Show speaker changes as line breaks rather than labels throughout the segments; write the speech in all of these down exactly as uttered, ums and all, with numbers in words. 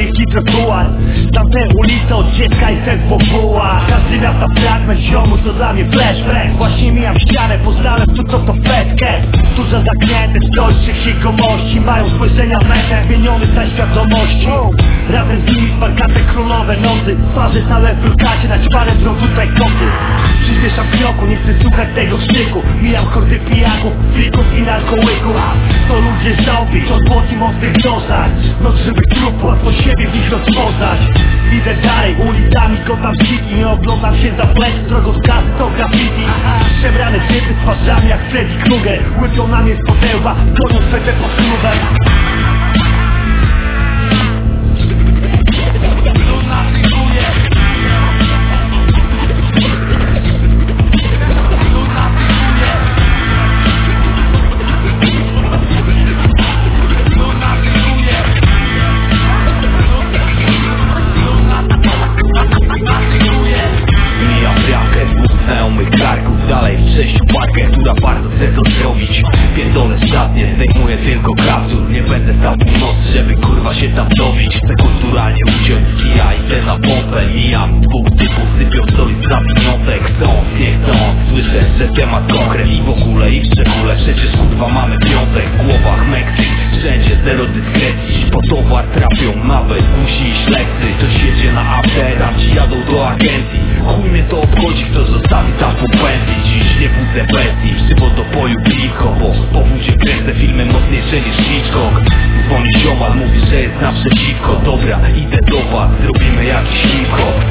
wielki trotuar. Tamte ulice od dziecka i sen powoła. Każdy miasta fragment ziomu, to dla mnie flashback. Właśnie mijam ścianę, poznałem tu co to fetkę. Duże zaknięte stołecznych jegomości mają spojrzenia w metę, zmieniony stan świadomości. Razem z nimi sparkate królowe nocy, twarze całe w brukacie, naćpane drą tutaj koty. Przyspieszam kroku, nie chcę słuchać tego krzyku. Mijam hordy pijaków, frików i narkołyków. To ludzie zombie, od błotni mocnych dosach. Noc żywych trupów, łatwo siebie w nich rozpoznać. Idę dalej, ulicami Gotham City. Nie oglądam się za plec, drogą z gazy to graffiti. Przebrane typy z twarzami jak Freddy Krueger. Łypią na mnie z podełba, gonią swetę pod klubem.
Dalej w sześciu parkę, która bardzo chce to zrobić. Pierdolę szatnie, zdejmuję tylko kaptur. Nie będę stał w nocy, żeby kurwa się tam dobić. Chcę kulturalnie uciąć i ja idę na pompę. Mijam dwóch typów, sypią story z zawiniątek. Chcąc, nie chcąc, słyszę, że temat konkret. I w ogóle, i w szczególe, przecież kurwa mamy piątek. W głowach Meksyk, wszędzie zero dyskrecji. Po towar trafią nawet musi iść lekcy. Ktoś jedzie na after, tam ci jadą do agencji. Chuj mnie to obchodzi, kto zostawi tam po pensji. Dziś nie budzę bestii, przybo do boju blisko. Bo po wódzie kręcę filmy mocniejsze niż Hitchcock. Dzwoni ziomal, mówi, że jest naprzeciwko. Dobra, idę do was, zrobimy jakiś hip-hop.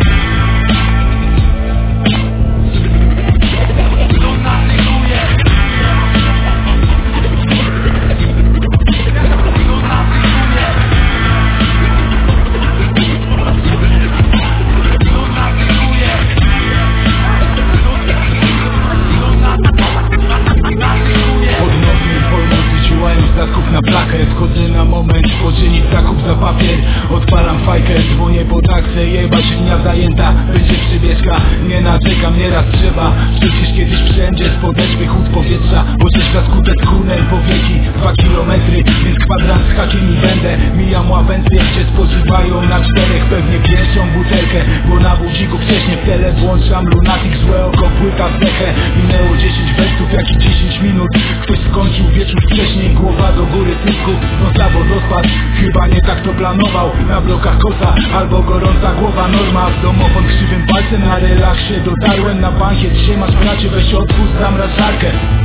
Na plakę, wchodzę na moment, poczynić zakup za papier. Odpalam fajkę, dzwonię po taksę. Jebać linia zajęta, będzie przybieżka. Nie naczekam, nieraz trzeba. Przecież kiedyś wszędzie z podeszwy chód powietrza. Pocieżka skutek kunem powieki, dwa kilometry. Więc kwadrans z hakiem i będę. Mijam ławęcy, gdzie spożywają na czterech. Pewnie pierwszą butelkę, bo na budziku wcześniej w tele włączam lunatik, złe oko, płyta w dechę. Minęło dziesięć wersów, jak i dziesięć minut. Ktoś skończył wieczór wcześniej, głowa do góry synku. No zawód rozpad, chyba nie tak to planował. Na blokach kosa, albo gorąca głowa norma. W domofon krzywym palcem na relaksie dotarłem na bankiet. Siemasz bracie, weź odpust zamrażarkę.